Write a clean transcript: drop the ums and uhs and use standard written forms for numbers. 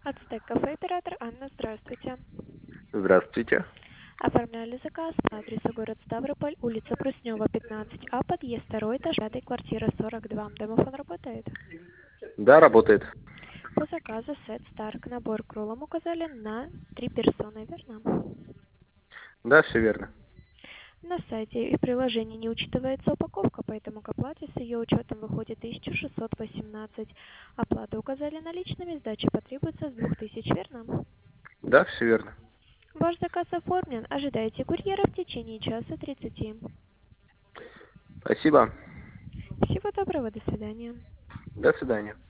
Ацтек кафе, оператор Анна, здравствуйте. Здравствуйте. Оформляли заказ по адресу город Ставрополь, улица Пруснева, 15А, подъезд 2, этаж 5, квартира 42. Домофон работает? Да, работает. По заказу сет Старк, набор к роллам указали на 3 персоны, верно? Да, все верно. На сайте и приложении не учитывается упаковка, поэтому к оплате с ее учетом выходит 1618. Оплату указали наличными, сдача потребуется с 2000, верно? Да, все верно. Ваш заказ оформлен. Ожидайте курьера в течение часа 30. Спасибо. Всего доброго, до свидания. До свидания.